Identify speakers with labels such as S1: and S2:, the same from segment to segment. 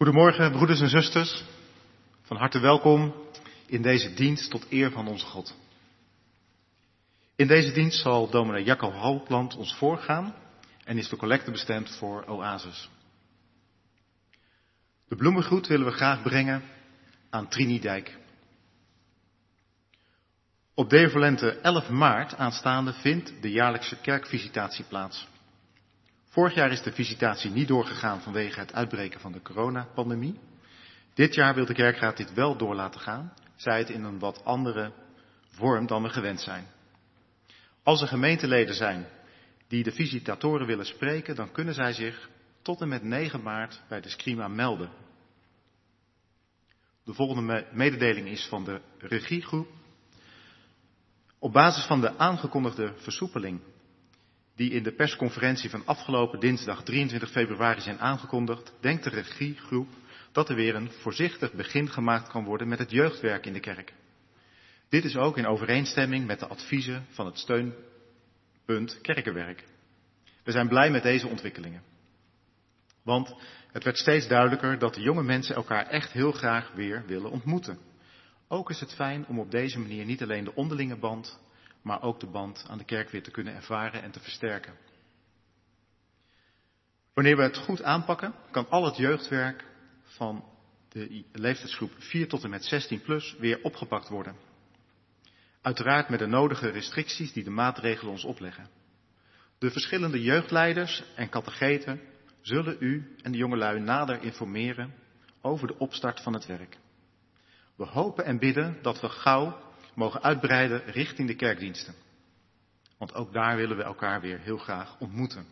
S1: Goedemorgen, broeders en zusters. Van harte welkom in deze dienst tot eer van onze God. In deze dienst zal dominee Jacco Halpland ons voorgaan en is de collecte bestemd voor Oasis. De bloemengroet willen we graag brengen aan Trini Dijk. Op Deovolente 11 maart aanstaande vindt de jaarlijkse kerkvisitatie plaats. Vorig jaar is de visitatie niet doorgegaan vanwege het uitbreken van de coronapandemie. Dit jaar wil de kerkraad dit wel door laten gaan, zij het in een wat andere vorm dan we gewend zijn. Als er gemeenteleden zijn die de visitatoren willen spreken, dan kunnen zij zich tot en met 9 maart bij de Scrima melden. De volgende mededeling is van de regiegroep. Op basis van de aangekondigde versoepeling die in de persconferentie van afgelopen dinsdag 23 februari zijn aangekondigd, denkt de regiegroep dat er weer een voorzichtig begin gemaakt kan worden met het jeugdwerk in de kerk. Dit is ook in overeenstemming met de adviezen van het steunpunt Kerkenwerk. We zijn blij met deze ontwikkelingen. Want het werd steeds duidelijker dat de jonge mensen elkaar echt heel graag weer willen ontmoeten. Ook is het fijn om op deze manier niet alleen de onderlinge band, maar ook de band aan de kerk weer te kunnen ervaren en te versterken. Wanneer we het goed aanpakken, kan al het jeugdwerk van de leeftijdsgroep 4 tot en met 16 plus weer opgepakt worden. Uiteraard met de nodige restricties die de maatregelen ons opleggen. De verschillende jeugdleiders en catecheten zullen u en de jongelui nader informeren over de opstart van het werk. We hopen en bidden dat we gauw mogen uitbreiden richting de kerkdiensten. Want ook daar willen we elkaar weer heel graag ontmoeten.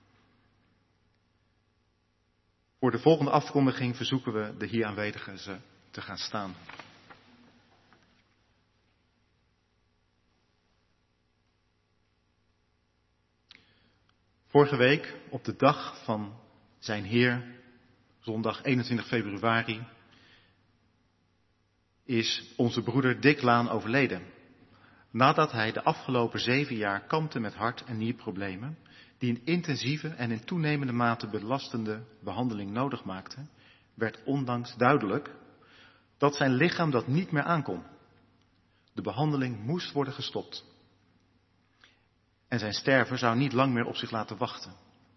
S1: Voor de volgende afkondiging verzoeken we de hier aanwezigen ze te gaan staan. Vorige week, op de dag van zijn Heer, zondag 21 februari, is onze broeder Dick Laan overleden. Nadat hij de afgelopen 7 jaar kampte met hart- en nierproblemen, die een intensieve en in toenemende mate belastende behandeling nodig maakten, werd ondanks duidelijk dat zijn lichaam dat niet meer aankon. De behandeling moest worden gestopt. En zijn sterven zou niet lang meer op zich laten wachten.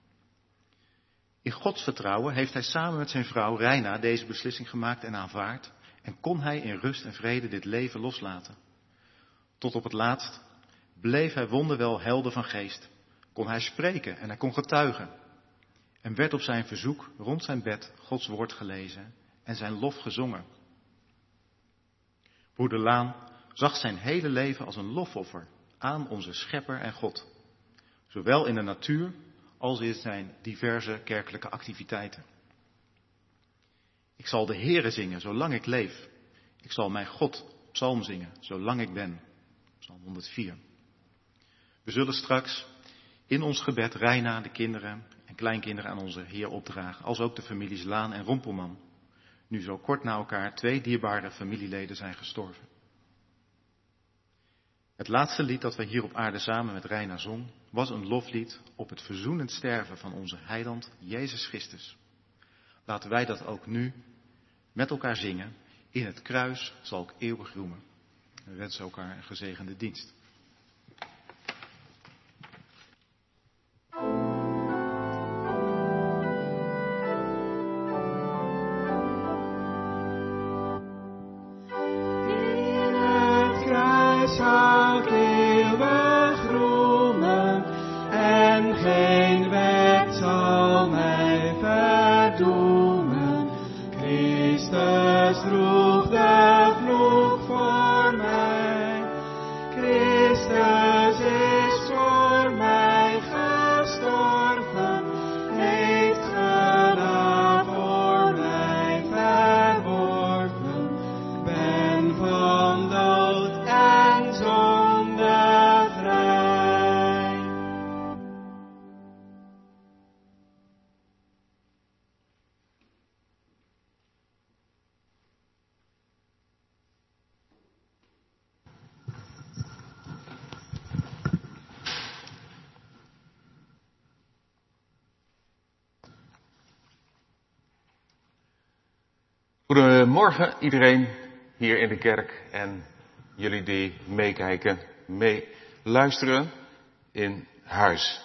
S1: In Gods vertrouwen heeft hij samen met zijn vrouw Reina deze beslissing gemaakt en aanvaard. En kon hij in rust en vrede dit leven loslaten. Tot op het laatst bleef hij wonderwel helder van geest. Kon hij spreken en hij kon getuigen. En werd op zijn verzoek rond zijn bed Gods woord gelezen en zijn lof gezongen. Broeder Laan zag zijn hele leven als een lofoffer aan onze Schepper en God. Zowel in de natuur als in zijn diverse kerkelijke activiteiten. Ik zal de Heere zingen, zolang ik leef. Ik zal mijn God psalm zingen, zolang ik ben. Psalm 104. We zullen straks in ons gebed Reina, de kinderen en kleinkinderen aan onze Heer opdragen. Als ook de families Laan en Rompelman. Nu zo kort na elkaar 2 dierbare familieleden zijn gestorven. Het laatste lied dat wij hier op aarde samen met Reina zong, was een loflied op het verzoenend sterven van onze heiland Jezus Christus. Laten wij dat ook nu met elkaar zingen. In het kruis zal ik eeuwig roemen. We wensen elkaar een gezegende dienst.
S2: In het kruis zal ik eeuwig roemen en geen wet zal mij verdoemen. Christus droeg de vloek voor mij.
S3: Goedemorgen iedereen hier in de kerk en jullie die meekijken, meeluisteren in huis.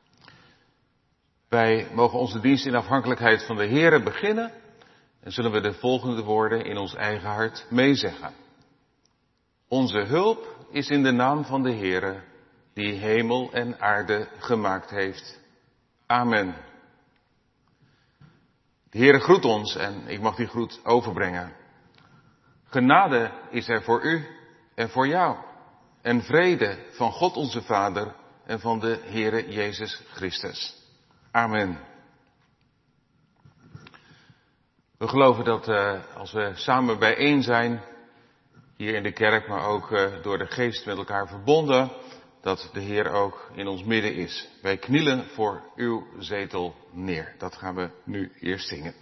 S3: Wij mogen onze dienst in afhankelijkheid van de Heere beginnen en zullen we de volgende woorden in ons eigen hart meezeggen. Onze hulp is in de naam van de Heere die hemel en aarde gemaakt heeft. Amen. De Heere groet ons en ik mag die groet overbrengen. Genade is er voor u en voor jou. En vrede van God onze Vader en van de Heere Jezus Christus. Amen. We geloven dat als we samen bijeen zijn, hier in de kerk, maar ook door de geest met elkaar verbonden, dat de Heer ook in ons midden is. Wij knielen voor uw zetel neer. Dat gaan we nu eerst zingen.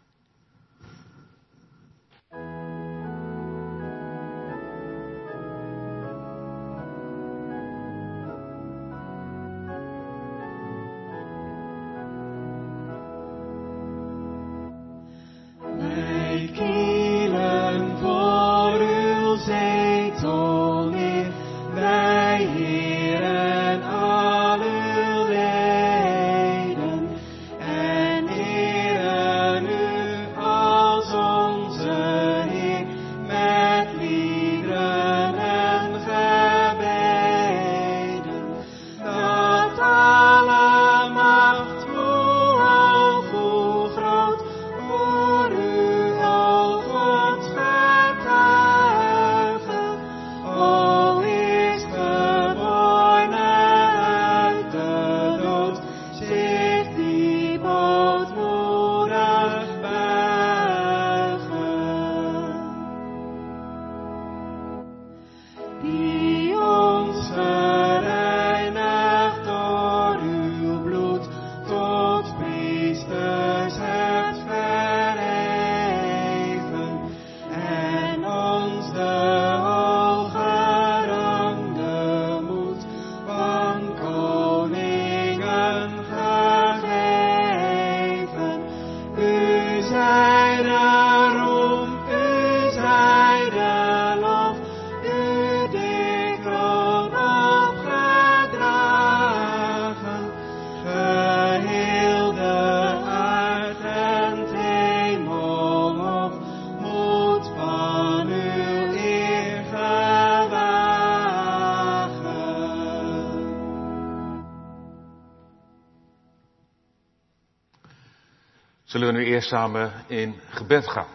S3: Zullen we nu eerst samen in gebed gaan.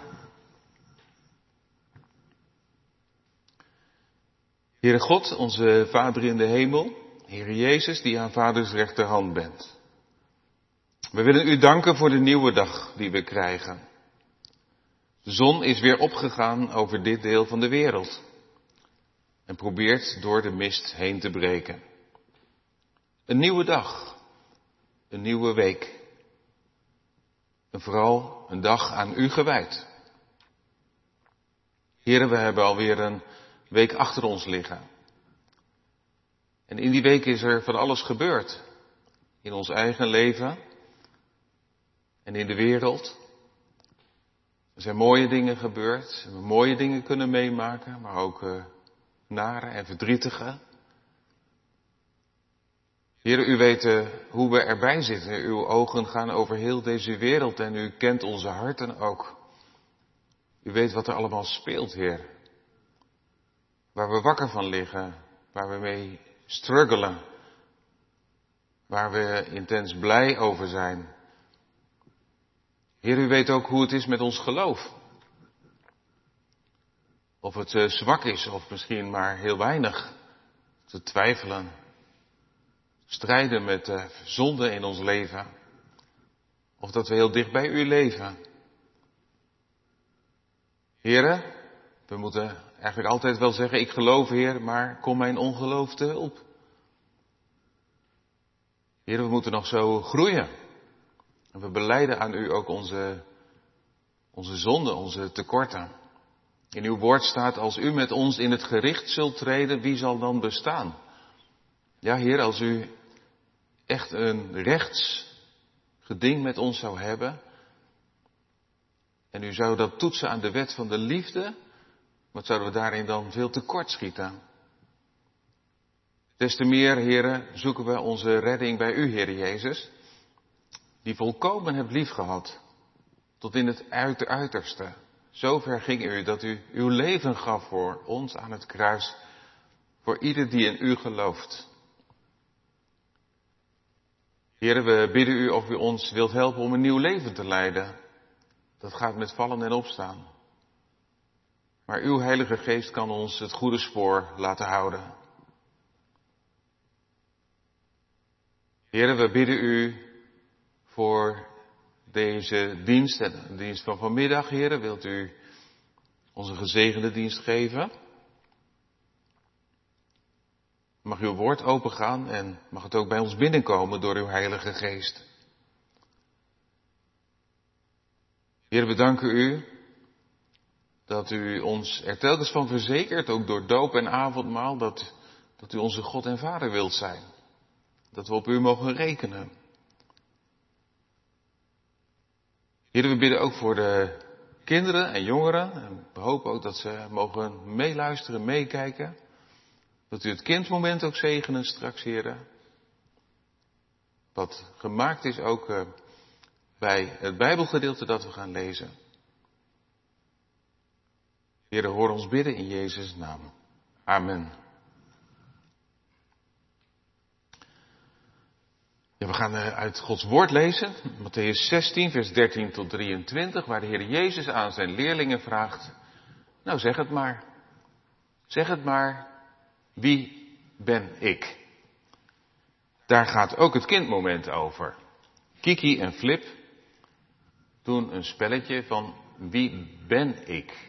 S3: Heere God, onze Vader in de hemel, Heere Jezus, die aan Vaders rechterhand bent. We willen u danken voor de nieuwe dag die we krijgen. De zon is weer opgegaan over dit deel van de wereld en probeert door de mist heen te breken. Een nieuwe dag, een nieuwe week. En vooral een dag aan u gewijd. Heren, we hebben alweer een week achter ons liggen. En in die week is er van alles gebeurd. In ons eigen leven en in de wereld. Er zijn mooie dingen gebeurd. We hebben mooie dingen kunnen meemaken, maar ook nare en verdrietige. Heren, u weet hoe we erbij zitten. Uw ogen gaan over heel deze wereld en u kent onze harten ook. U weet wat er allemaal speelt, Heer. Waar we wakker van liggen, waar we mee struggelen, waar we intens blij over zijn. Heer, u weet ook hoe het is met ons geloof. Of het zwak is, of misschien maar heel weinig. Te twijfelen. Strijden met de zonde in ons leven. Of dat we heel dicht bij u leven. Heren, we moeten eigenlijk altijd wel zeggen, ik geloof, Heer, maar kom mijn ongeloof te hulp. Heren, we moeten nog zo groeien. En we belijden aan u ook onze zonden, onze tekorten. In uw woord staat, als u met ons in het gericht zult treden, wie zal dan bestaan? Ja, Heer, als u echt een rechtsgeding met ons zou hebben, En u zou dat toetsen aan de wet van de liefde. Wat zouden we daarin dan veel tekort schieten? Des te meer, heren, zoeken we onze redding bij u, Heer Jezus, die volkomen hebt liefgehad, tot in het uiterste. Zover ging u dat u uw leven gaf voor ons aan het kruis, voor ieder die in u gelooft. Heren, we bidden u of u ons wilt helpen om een nieuw leven te leiden. Dat gaat met vallen en opstaan. Maar uw Heilige Geest kan ons het goede spoor laten houden. Heren, we bidden u voor deze dienst en de dienst van vanmiddag, heren. Wilt u ons een gezegende dienst geven? Mag uw woord opengaan en mag het ook bij ons binnenkomen door uw Heilige Geest. Heren, we danken u dat u ons er telkens van verzekert, ook door doop en avondmaal, dat u onze God en Vader wilt zijn. Dat we op u mogen rekenen. Heren, we bidden ook voor de kinderen en jongeren. En we hopen ook dat ze mogen meeluisteren, meekijken. Dat u het kindmoment ook zegenen straks, heren. Wat gemaakt is ook bij het Bijbelgedeelte dat we gaan lezen. Heren, hoor ons bidden in Jezus' naam. Amen. Ja, we gaan uit Gods woord lezen, Mattheüs 16, vers 13 tot 23, waar de Heer Jezus aan zijn leerlingen vraagt, nou zeg het maar, wie ben ik? Daar gaat ook het kindmoment over. Kiki en Flip doen een spelletje van wie ben ik?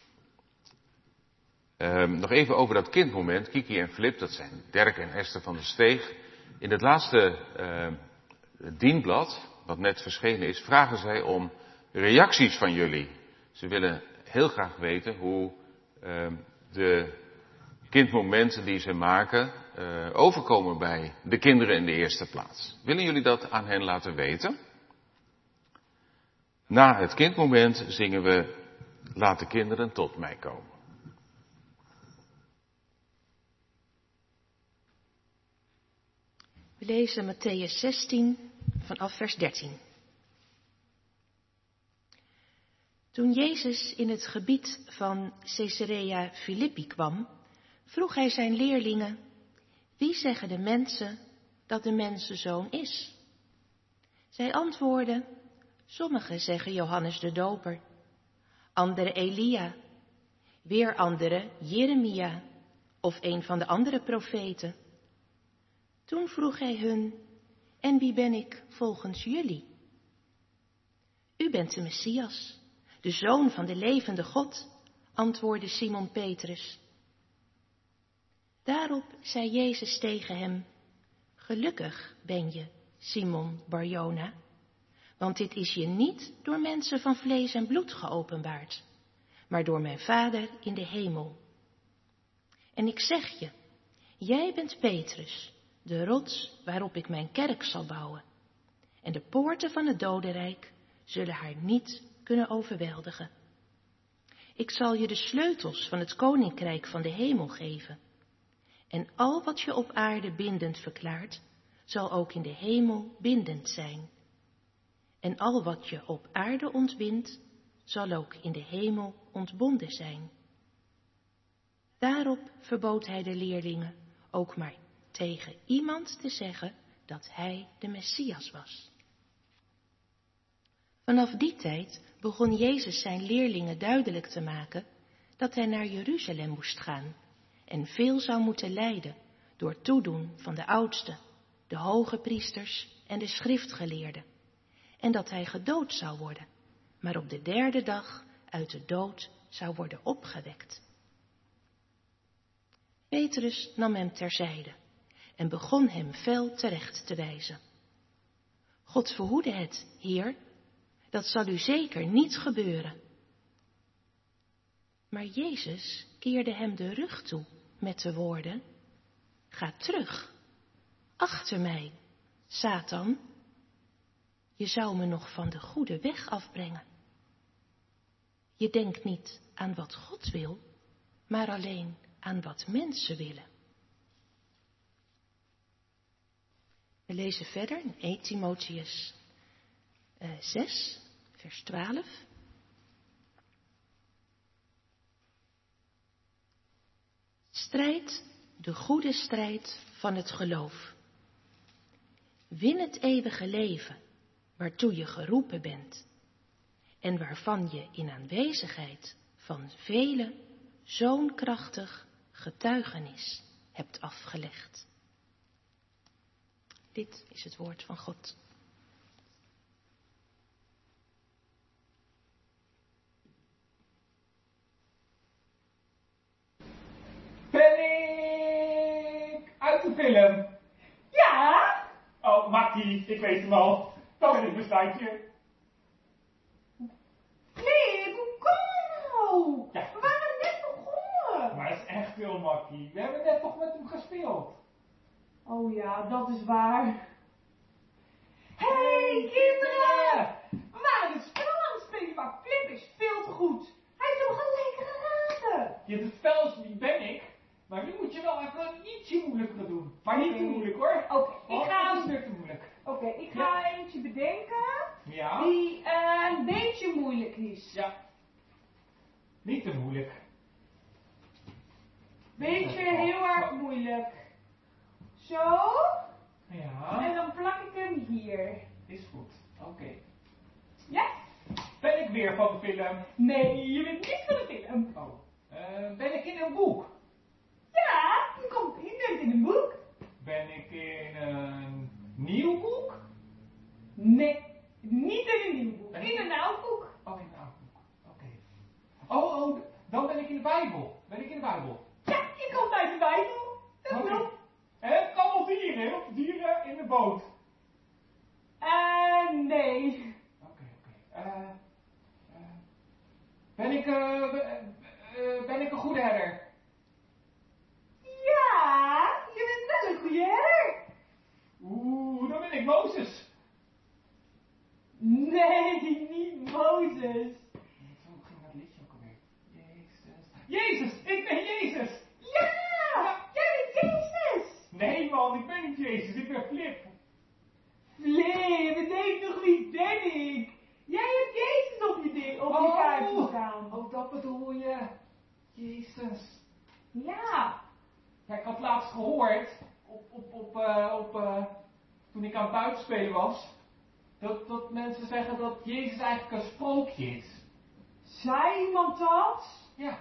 S3: Nog even over dat kindmoment. Kiki en Flip, dat zijn Dirk en Esther van der Steeg. In het laatste dienblad, wat net verschenen is, vragen zij om reacties van jullie. Ze willen heel graag weten hoe de kindmomenten die ze maken overkomen bij de kinderen in de eerste plaats. Willen jullie dat aan hen laten weten? Na het kindmoment zingen we Laat de kinderen tot mij komen.
S4: We lezen Mattheüs 16 vanaf vers 13. Toen Jezus in het gebied van Caesarea Philippi kwam, vroeg hij zijn leerlingen, wie zeggen de mensen dat de mensenzoon is? Zij antwoordden, sommigen zeggen Johannes de Doper, anderen Elia, weer anderen Jeremia of een van de andere profeten. Toen vroeg hij hun, en wie ben ik volgens jullie? U bent de Messias, de Zoon van de levende God, antwoordde Simon Petrus. Daarop zei Jezus tegen hem, gelukkig ben je, Simon Barjona, want dit is je niet door mensen van vlees en bloed geopenbaard, maar door mijn Vader in de hemel. En ik zeg je, jij bent Petrus, de rots waarop ik mijn kerk zal bouwen. En de poorten van het dodenrijk zullen haar niet kunnen overweldigen. Ik zal je de sleutels van het koninkrijk van de hemel geven. En al wat je op aarde bindend verklaart, zal ook in de hemel bindend zijn. En al wat je op aarde ontbindt, zal ook in de hemel ontbonden zijn. Daarop verbood hij de leerlingen ook maar tegen iemand te zeggen dat hij de Messias was. Vanaf die tijd begon Jezus zijn leerlingen duidelijk te maken dat hij naar Jeruzalem moest gaan en veel zou moeten lijden door toedoen van de oudsten, de hoge priesters en de schriftgeleerden, en dat hij gedood zou worden, maar op de derde dag uit de dood zou worden opgewekt. Petrus nam hem terzijde en begon hem fel terecht te wijzen. God verhoede het, Heer, dat zal u zeker niet gebeuren. Maar Jezus keerde hem de rug toe met de woorden, ga terug, achter mij, Satan. Je zou me nog van de goede weg afbrengen. Je denkt niet aan wat God wil, maar alleen aan wat mensen willen. We lezen verder in 1 Timotheus 6, vers 12. Strijd de goede strijd van het geloof. Win het eeuwige leven, waartoe je geroepen bent en waarvan je in aanwezigheid van velen zo'n krachtig getuigenis hebt afgelegd. Dit is het woord van God.
S5: Ben ik uit de film?
S2: Ja?
S5: Oh, Makkie, ik weet hem al. Dan ben ik besluitje.
S2: Flip, hoe kan je nou?
S5: Ja.
S2: We waren net begonnen.
S5: Maar dat is echt veel, Makkie. We hebben net toch met hem gespeeld.
S2: Oh ja, dat is waar. Hey kinderen! We waren het spel aan het spelen, maar Flip is veel te goed. Hij heeft hem gelijk geraden.
S5: Ja, het spel is wie ben ik. Maar nu moet je wel even ietsje moeilijker doen. Maar niet te moeilijk hoor.
S2: Oké,
S5: Want het is weer te moeilijk.
S2: ik ga eentje bedenken
S5: Ja?
S2: die een beetje moeilijk is.
S5: Ja. Niet te moeilijk.
S2: Beetje heel erg moeilijk. Zo.
S5: Ja.
S2: En dan plak ik hem hier.
S5: Is goed. Oké.
S2: Ja?
S5: Ben ik weer van de film?
S2: Nee, je bent niet van de film.
S5: Oh. Ben ik in een boek?
S2: Ja, je bent in een boek.
S5: Ben ik in een nieuw boek?
S2: Nee, niet in een nieuw boek. In een oud boek.
S5: Oh, in een oud boek. Oké. Oh, dan ben ik in de Bijbel. Ben ik in de Bijbel?
S2: Ja, je komt uit de Bijbel. Dat
S5: Oké.
S2: klopt.
S5: Het kan wel dieren, hè? Dieren in de boot.
S2: Nee.
S5: Oké. Ben ik een goede herder?
S2: Ja, je bent wel een goede herder.
S5: Oeh, dan ben ik Mozes.
S2: Nee, niet Mozes.
S5: Hoe ging dat liedje ook alweer? Jezus, ik ben Jezus.
S2: Ja, jij bent Jezus.
S5: Nee man, ik ben niet Jezus, ik ben Flip.
S2: Flip, denk toch wie ben ik? Jij hebt Jezus op je kaartje staan.
S5: Oh, dat bedoel je. Jezus.
S2: Ja.
S5: Ja, ik had laatst gehoord, toen ik aan het buitenspelen was, dat mensen zeggen dat Jezus eigenlijk een sprookje is.
S2: Zei iemand dat?
S5: Ja.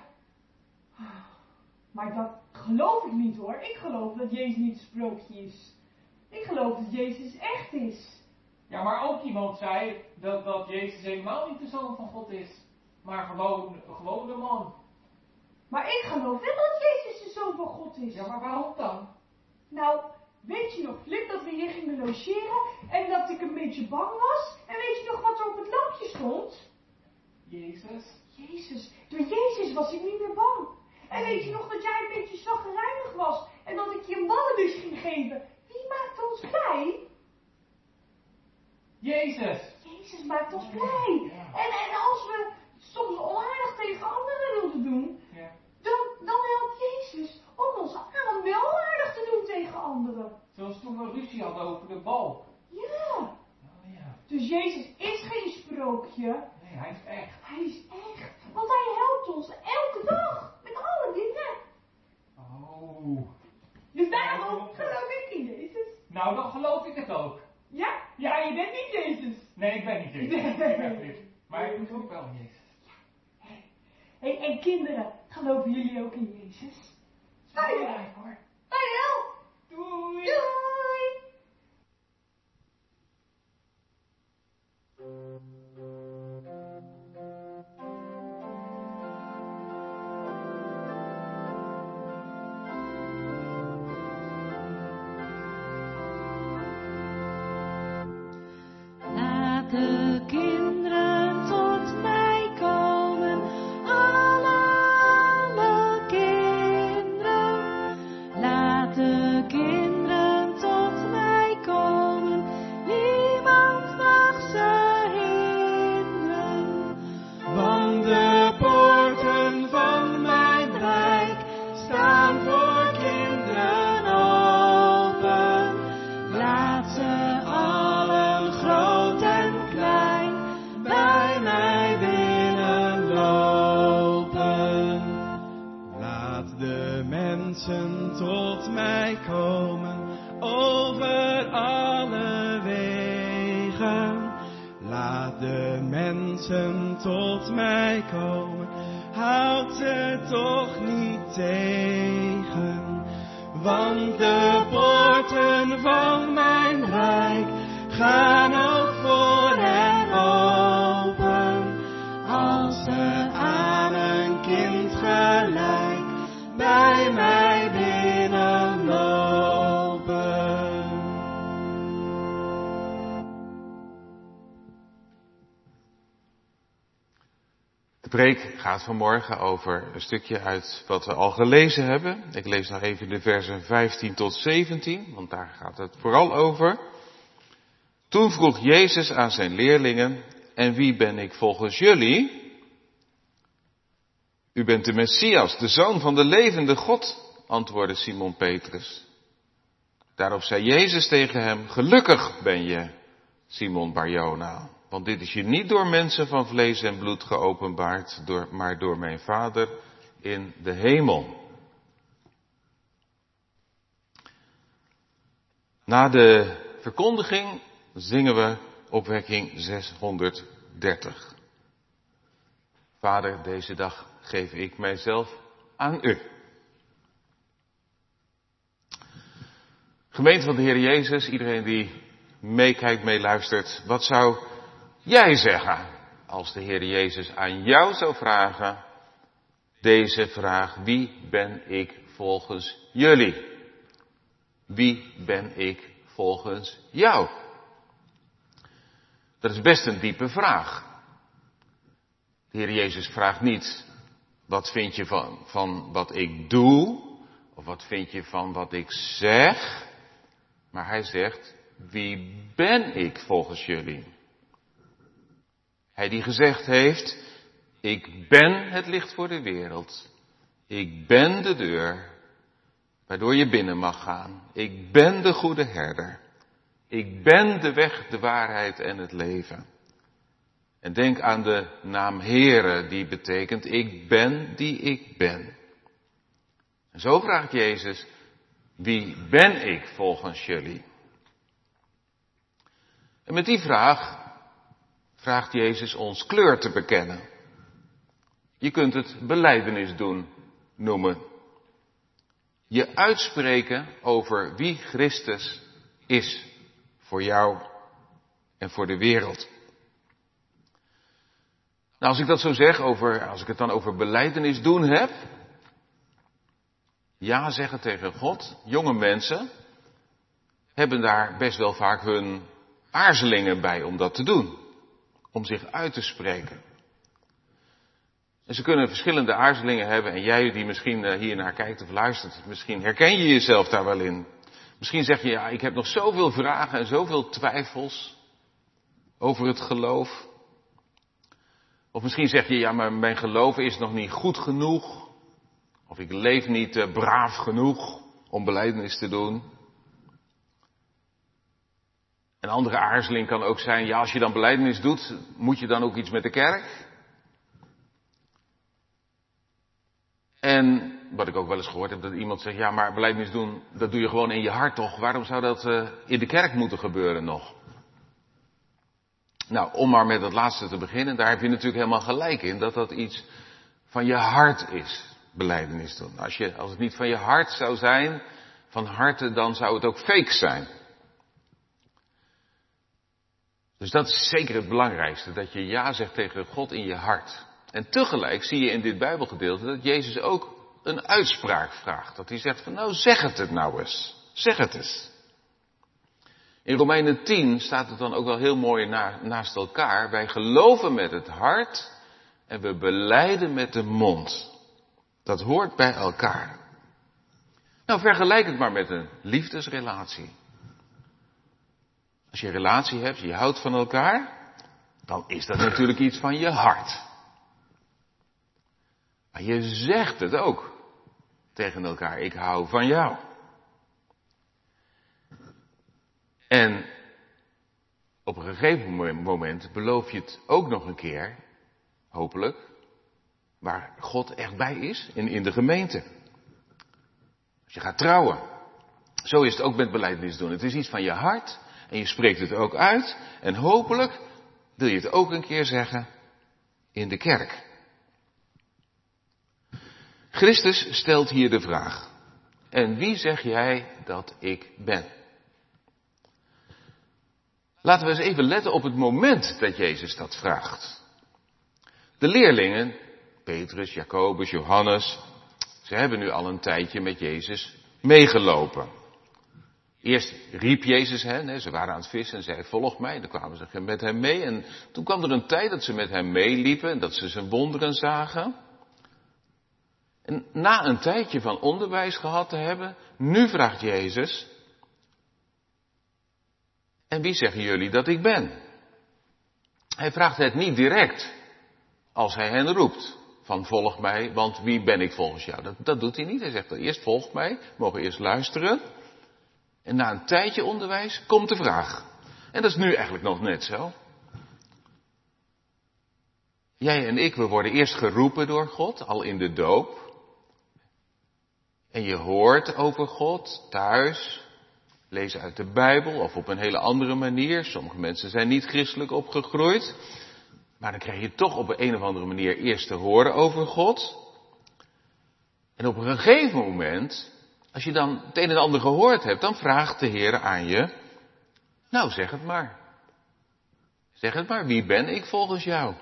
S2: Maar dat geloof ik niet hoor. Ik geloof dat Jezus niet een sprookje is. Ik geloof dat Jezus echt is.
S5: Ja, maar ook iemand zei dat Jezus helemaal niet de Zoon van God is, maar gewoon de man.
S2: Maar ik geloof wel dat Jezus de Zoon van God is.
S5: Ja, maar waarom dan?
S2: Nou, weet je nog, Flip, dat we hier gingen logeren en dat ik een beetje bang was? En weet je nog wat er op het lampje stond?
S5: Jezus.
S2: Jezus. Door Jezus was ik niet meer bang. En weet je nog dat jij een beetje chagrijnig was en dat ik je een ballenbus ging geven? Wie maakt ons blij?
S5: Jezus.
S2: Jezus maakt ons blij.
S5: Ja.
S2: En als we soms onaardig tegen anderen wilden doen,
S5: Ja.
S2: dan helpt Jezus om ons aan wel aardig te doen tegen anderen.
S5: Zoals toen we ruzie hadden over de bal.
S2: Ja.
S5: Oh ja.
S2: Dus Jezus is geen sprookje.
S5: Nee, hij is echt.
S2: Hij is echt. Want hij helpt ons elke dag. Met alle dingen.
S5: Oh.
S2: Dus daarom geloof ik in Jezus.
S5: Nou, dan geloof ik het ook.
S2: Ja? Ja, je bent niet Jezus.
S5: Nee, ik ben niet Jezus.
S2: Nee.
S5: Ik ben Flip. Maar ik moet ook wel in Jezus.
S2: Hey, en kinderen, geloven jullie ook in Jezus? Wij wel.
S5: hoor.
S2: Wij wel.
S5: Doei.
S2: Doei.
S6: Laat de kinderen tot mij komen, alle kinderen. Laat de kinderen tot mij komen, niemand mag ze hinderen. Want de
S7: de mensen tot mij komen, houdt ze toch niet tegen. Want de poorten van mijn rijk gaan ook voor hen open. Als ze aan een kind gelijk bij mij binnenlopen.
S3: De preek gaat vanmorgen over een stukje uit wat we al gelezen hebben. Ik lees nog even de versen 15 tot 17, want daar gaat het vooral over. Toen vroeg Jezus aan zijn leerlingen, en wie ben ik volgens jullie? U bent de Messias, de Zoon van de levende God, antwoordde Simon Petrus. Daarop zei Jezus tegen hem, gelukkig ben je, Simon Barjona. Want dit is je niet door mensen van vlees en bloed geopenbaard, maar door mijn Vader in de hemel. Na de verkondiging zingen we opwekking 630. Vader, deze dag geef ik mijzelf aan u. Gemeente van de Heer Jezus, iedereen die meekijkt, meeluistert, wat zou jij zeggen als de Heer Jezus aan jou zou vragen deze vraag, wie ben ik volgens jullie? Wie ben ik volgens jou? Dat is best een diepe vraag. De Heer Jezus vraagt niet, wat vind je van wat ik doe? Of wat vind je van wat ik zeg? Maar hij zegt, wie ben ik volgens jullie? Hij die gezegd heeft, ik ben het licht voor de wereld. Ik ben de deur, waardoor je binnen mag gaan. Ik ben de goede herder. Ik ben de weg, de waarheid en het leven. En denk aan de naam Heere, die betekent, ik ben die ik ben. En zo vraagt Jezus, wie ben ik volgens jullie? En met die vraag vraagt Jezus ons kleur te bekennen. Je kunt het belijdenis doen noemen. Je uitspreken over wie Christus is voor jou en voor de wereld. Nou, als ik dat zo zeg, als ik het dan over belijdenis doen heb, ja zeggen tegen God, jonge mensen hebben daar best wel vaak hun aarzelingen bij om dat te doen. Om zich uit te spreken. En ze kunnen verschillende aarzelingen hebben en jij die misschien hiernaar kijkt of luistert, misschien herken je jezelf daar wel in. Misschien zeg je, ja, ik heb nog zoveel vragen en zoveel twijfels over het geloof. Of misschien zeg je, ja, maar mijn geloof is nog niet goed genoeg. Of ik leef niet braaf genoeg om belijdenis te doen. Een andere aarzeling kan ook zijn, ja, als je dan belijdenis doet, moet je dan ook iets met de kerk? En wat ik ook wel eens gehoord heb, dat iemand zegt, ja, maar belijdenis doen, dat doe je gewoon in je hart toch? Waarom zou dat in de kerk moeten gebeuren nog? Nou, om maar met het laatste te beginnen, daar heb je natuurlijk helemaal gelijk in, dat dat iets van je hart is, belijdenis doen. Als het niet van je hart zou zijn, van harte, dan zou het ook fake zijn. Dus dat is zeker het belangrijkste, dat je ja zegt tegen God in je hart. En tegelijk zie je in dit Bijbelgedeelte dat Jezus ook een uitspraak vraagt. Dat hij zegt van, nou zeg het nou eens. Zeg het eens. In Romeinen 10 staat het dan ook wel heel mooi naast elkaar. Wij geloven met het hart en we belijden met de mond. Dat hoort bij elkaar. Nou, vergelijk het maar met een liefdesrelatie. Als je een relatie hebt, je houdt van elkaar, dan is dat natuurlijk iets van je hart. Maar je zegt het ook tegen elkaar, ik hou van jou. En op een gegeven moment beloof je het ook nog een keer, hopelijk, waar God echt bij is, in de gemeente. Als je gaat trouwen. Zo is het ook met belijdenis doen. Het is iets van je hart en je spreekt het ook uit. En hopelijk wil je het ook een keer zeggen in de kerk. Christus stelt hier de vraag: en wie zeg jij dat ik ben? Laten we eens even letten op het moment dat Jezus dat vraagt. De leerlingen, Petrus, Jacobus, Johannes, ze hebben nu al een tijdje met Jezus meegelopen. Eerst riep Jezus hen, ze waren aan het vissen en zei: volg mij. Dan kwamen ze met hem mee en toen kwam er een tijd dat ze met hem meeliepen en dat ze zijn wonderen zagen. En na een tijdje van onderwijs gehad te hebben, nu vraagt Jezus: en wie zeggen jullie dat ik ben? Hij vraagt het niet direct als hij hen roept van volg mij, want wie ben ik volgens jou? Dat doet hij niet. Hij zegt eerst volg mij, we mogen eerst luisteren. En na een tijdje onderwijs komt de vraag. En dat is nu eigenlijk nog net zo. Jij en ik, we worden eerst geroepen door God, al in de doop. En je hoort over God thuis, lezen uit de Bijbel of op een hele andere manier. Sommige mensen zijn niet christelijk opgegroeid. Maar dan krijg je toch op een of andere manier eerst te horen over God. En op een gegeven moment, als je dan het een en ander gehoord hebt, dan vraagt de Heer aan je: nou, zeg het maar. Zeg het maar, wie ben ik volgens jou?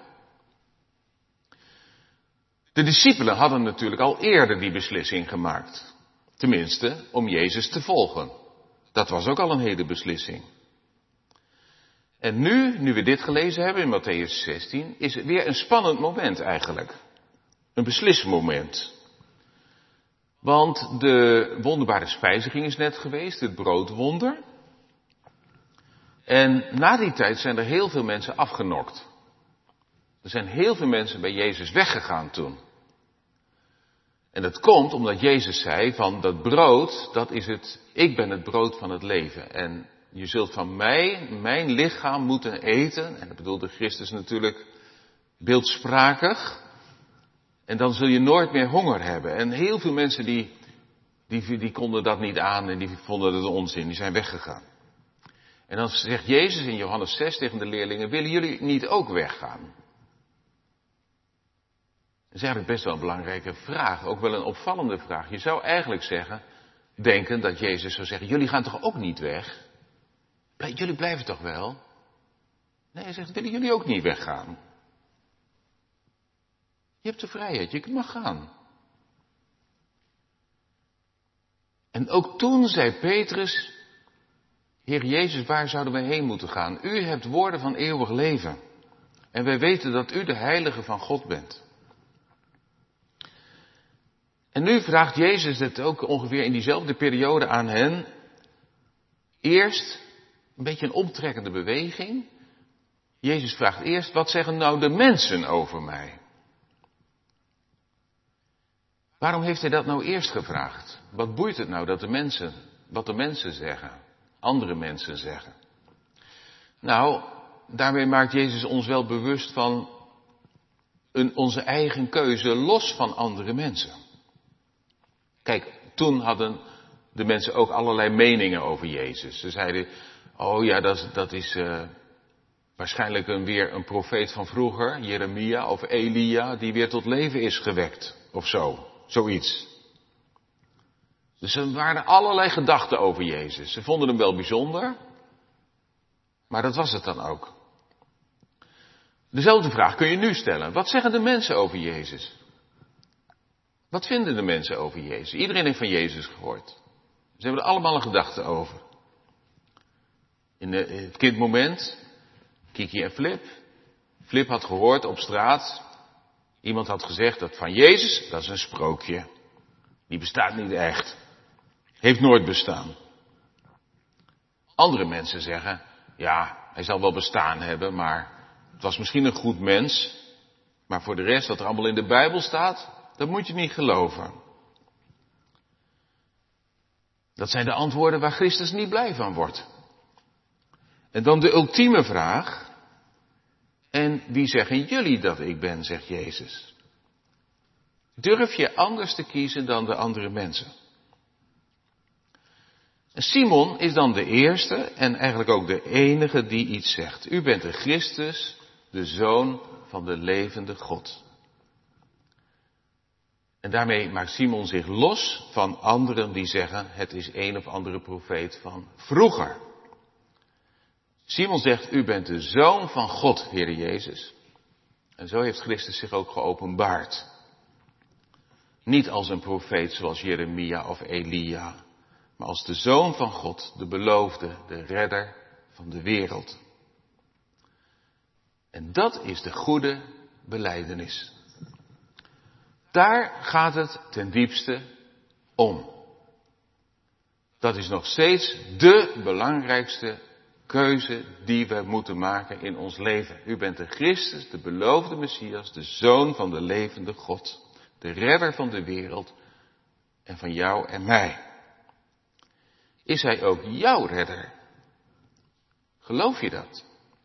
S3: De discipelen hadden natuurlijk al eerder die beslissing gemaakt. Tenminste, om Jezus te volgen. Dat was ook al een hele beslissing. En nu we dit gelezen hebben in Matthäus 16, is het weer een spannend moment eigenlijk. Een beslismoment. Want de wonderbare spijziging is net geweest, het broodwonder. En na die tijd zijn er heel veel mensen afgenokt. Er zijn heel veel mensen bij Jezus weggegaan toen. En dat komt omdat Jezus zei van dat brood, dat is het, ik ben het brood van het leven. En je zult van mij, mijn lichaam moeten eten. En dat bedoelde Christus natuurlijk beeldsprakig. En dan zul je nooit meer honger hebben. En heel veel mensen die konden dat niet aan en die vonden het onzin, die zijn weggegaan. En dan zegt Jezus in Johannes 6 tegen de leerlingen: willen jullie niet ook weggaan? Dat is eigenlijk best wel een belangrijke vraag, ook wel een opvallende vraag. Je zou eigenlijk denken dat Jezus zou zeggen: jullie gaan toch ook niet weg? Jullie blijven toch wel? Nee, hij zegt: willen jullie ook niet weggaan? Je hebt de vrijheid, je mag gaan. En ook toen zei Petrus: Heer Jezus, waar zouden wij heen moeten gaan? U hebt woorden van eeuwig leven. En wij weten dat u de heilige van God bent. En nu vraagt Jezus het ook ongeveer in diezelfde periode aan hen. Eerst een beetje een omtrekkende beweging. Jezus vraagt eerst: wat zeggen nou de mensen over mij? Waarom heeft hij dat nou eerst gevraagd? Wat boeit het nou wat de mensen zeggen? Andere mensen zeggen. Nou, daarmee maakt Jezus ons wel bewust van onze eigen keuze los van andere mensen. Kijk, toen hadden de mensen ook allerlei meningen over Jezus. Ze zeiden: oh ja, dat is waarschijnlijk weer een profeet van vroeger, Jeremia of Elia, die weer tot leven is gewekt of zo. Zoiets. Dus er waren allerlei gedachten over Jezus. Ze vonden hem wel bijzonder, maar dat was het dan ook. Dezelfde vraag kun je nu stellen. Wat zeggen de mensen over Jezus? Wat vinden de mensen over Jezus? Iedereen heeft van Jezus gehoord. Ze hebben er allemaal een gedachte over. In het kindmoment, Kiki en Flip. Flip had gehoord op straat. Iemand had gezegd dat van Jezus, dat is een sprookje. Die bestaat niet echt. Heeft nooit bestaan. Andere mensen zeggen: ja, hij zal wel bestaan hebben, maar het was misschien een goed mens. Maar voor de rest, wat er allemaal in de Bijbel staat, dat moet je niet geloven. Dat zijn de antwoorden waar Christus niet blij van wordt. En dan de ultieme vraag: en wie zeggen jullie dat ik ben, zegt Jezus. Durf je anders te kiezen dan de andere mensen? Simon is dan de eerste en eigenlijk ook de enige die iets zegt. U bent de Christus, de Zoon van de levende God. En daarmee maakt Simon zich los van anderen die zeggen, het is een of andere profeet van vroeger. Simon zegt, u bent de Zoon van God, Heer Jezus. En zo heeft Christus zich ook geopenbaard. Niet als een profeet zoals Jeremia of Elia, maar als de Zoon van God, de beloofde, de redder van de wereld. En dat is de goede belijdenis. Daar gaat het ten diepste om. Dat is nog steeds de belangrijkste keuze die we moeten maken in ons leven. U bent de Christus, de beloofde Messias, de Zoon van de levende God, de redder van de wereld en van jou en mij. Is hij ook jouw redder? Geloof je dat?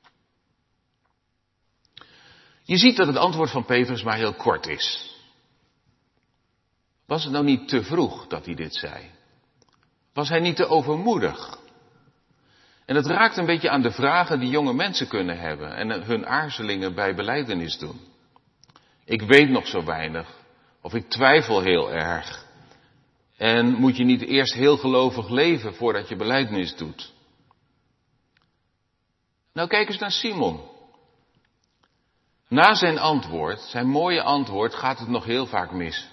S3: Je ziet dat het antwoord van Petrus maar heel kort is. Was het nou niet te vroeg dat hij dit zei? Was hij niet te overmoedig? En het raakt een beetje aan de vragen die jonge mensen kunnen hebben en hun aarzelingen bij belijdenis doen. Ik weet nog zo weinig, of ik twijfel heel erg. En moet je niet eerst heel gelovig leven voordat je belijdenis doet? Nou, kijk eens naar Simon. Na zijn antwoord, zijn mooie antwoord, gaat het nog heel vaak mis.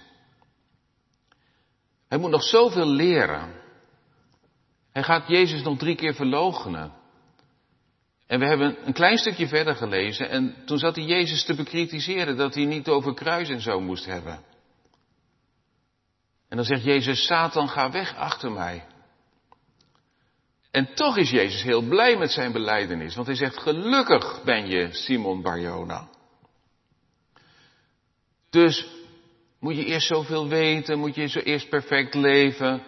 S3: Hij moet nog zoveel leren. Hij gaat Jezus nog 3 keer verloochenen. En we hebben een klein stukje verder gelezen en toen zat hij Jezus te bekritiseren dat hij niet over kruis en zo moest hebben. En dan zegt Jezus, Satan, ga weg achter mij. En toch is Jezus heel blij met zijn belijdenis, want hij zegt, gelukkig ben je, Simon Bar-Jona. Dus moet je eerst zoveel weten, moet je zo eerst perfect leven?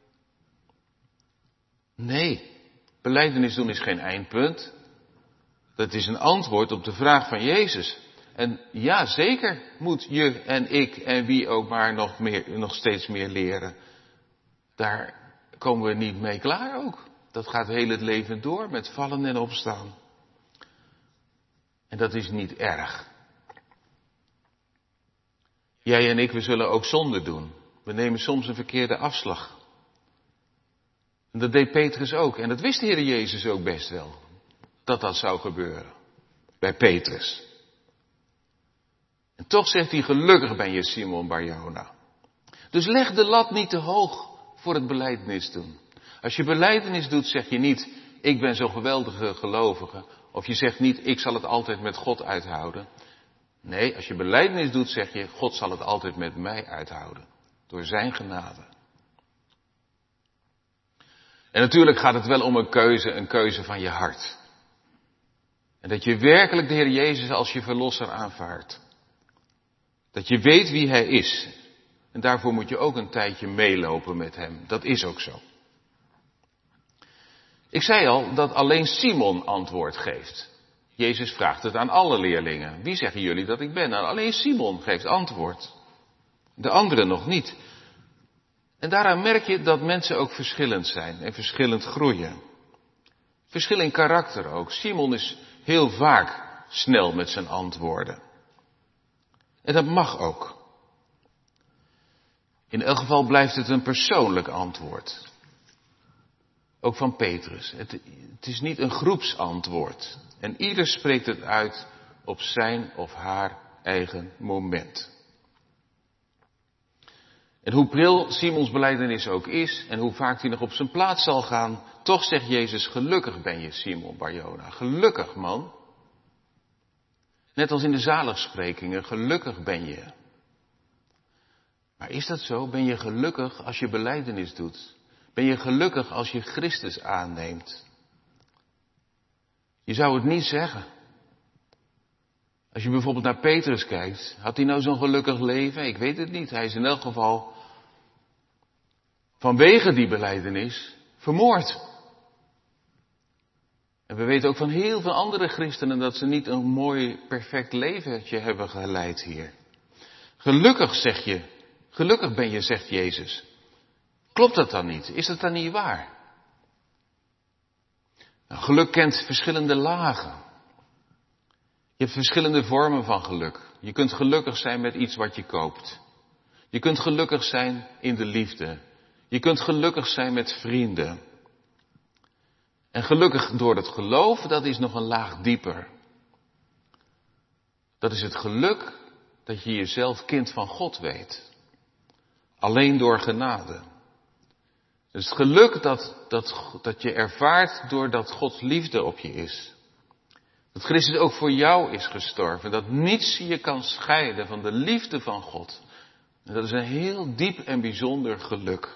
S3: Nee, belijdenis doen is geen eindpunt. Dat is een antwoord op de vraag van Jezus. En ja, zeker moet je en ik en wie ook maar nog steeds meer leren. Daar komen we niet mee klaar ook. Dat gaat heel het leven door met vallen en opstaan. En dat is niet erg. Jij en ik, we zullen ook zonde doen. We nemen soms een verkeerde afslag. En dat deed Petrus ook. En dat wist de Heer Jezus ook best wel. Dat dat zou gebeuren. Bij Petrus. En toch zegt hij, gelukkig ben je, Simon Bar-Jona. Dus leg de lat niet te hoog voor het belijdenis doen. Als je belijdenis doet, zeg je niet, ik ben zo'n geweldige gelovige. Of je zegt niet, ik zal het altijd met God uithouden. Nee, als je belijdenis doet, zeg je, God zal het altijd met mij uithouden. Door zijn genade. En natuurlijk gaat het wel om een keuze van je hart. En dat je werkelijk de Heer Jezus als je verlosser aanvaardt. Dat je weet wie hij is. En daarvoor moet je ook een tijdje meelopen met hem. Dat is ook zo. Ik zei al dat alleen Simon antwoord geeft. Jezus vraagt het aan alle leerlingen. Wie zeggen jullie dat ik ben? Nou, alleen Simon geeft antwoord. De anderen nog niet. En daaraan merk je dat mensen ook verschillend zijn en verschillend groeien. Verschil in karakter ook. Simon is heel vaak snel met zijn antwoorden. En dat mag ook. In elk geval blijft het een persoonlijk antwoord. Ook van Petrus. Het is niet een groepsantwoord. En ieder spreekt het uit op zijn of haar eigen moment. En hoe pril Simons belijdenis ook is en hoe vaak hij nog op zijn plaats zal gaan, toch zegt Jezus, gelukkig ben je, Simon Bar-Jona. Gelukkig, man. Net als in de zaligsprekingen, gelukkig ben je. Maar is dat zo? Ben je gelukkig als je belijdenis doet? Ben je gelukkig als je Christus aanneemt? Je zou het niet zeggen. Als je bijvoorbeeld naar Petrus kijkt, had hij nou zo'n gelukkig leven? Ik weet het niet. Hij is in elk geval vanwege die belijdenis vermoord. En we weten ook van heel veel andere christenen dat ze niet een mooi, perfect leventje hebben geleid hier. Gelukkig zeg je, gelukkig ben je, zegt Jezus. Klopt dat dan niet? Is dat dan niet waar? Nou, geluk kent verschillende lagen. Je hebt verschillende vormen van geluk. Je kunt gelukkig zijn met iets wat je koopt. Je kunt gelukkig zijn in de liefde. Je kunt gelukkig zijn met vrienden. En gelukkig door het geloof, dat is nog een laag dieper. Dat is het geluk dat je jezelf kind van God weet. Alleen door genade. Dus het geluk dat je ervaart doordat Gods liefde op je is. Dat Christus ook voor jou is gestorven. Dat niets je kan scheiden van de liefde van God. En dat is een heel diep en bijzonder geluk.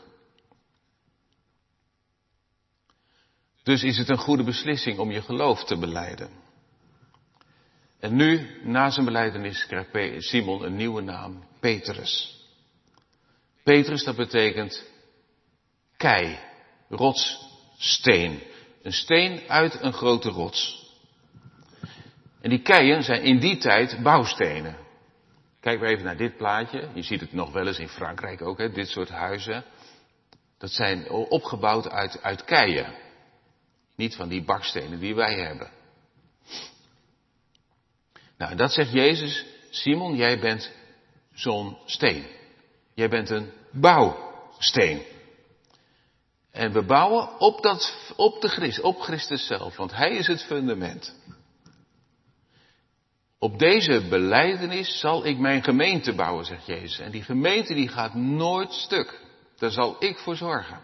S3: Dus is het een goede beslissing om je geloof te belijden. En nu, na zijn belijdenis, krijgt Simon een nieuwe naam. Petrus. Petrus, dat betekent kei, rots, steen. Een steen uit een grote rots. En die keien zijn in die tijd bouwstenen. Kijk maar even naar dit plaatje. Je ziet het nog wel eens in Frankrijk ook, hè, dit soort huizen. Dat zijn opgebouwd uit keien. Niet van die bakstenen die wij hebben. Nou, en dat zegt Jezus. Simon, jij bent zo'n steen. Jij bent een bouwsteen. En we bouwen op Christus zelf, want Hij is het fundament. Op deze belijdenis zal ik mijn gemeente bouwen, zegt Jezus. En die gemeente die gaat nooit stuk. Daar zal ik voor zorgen.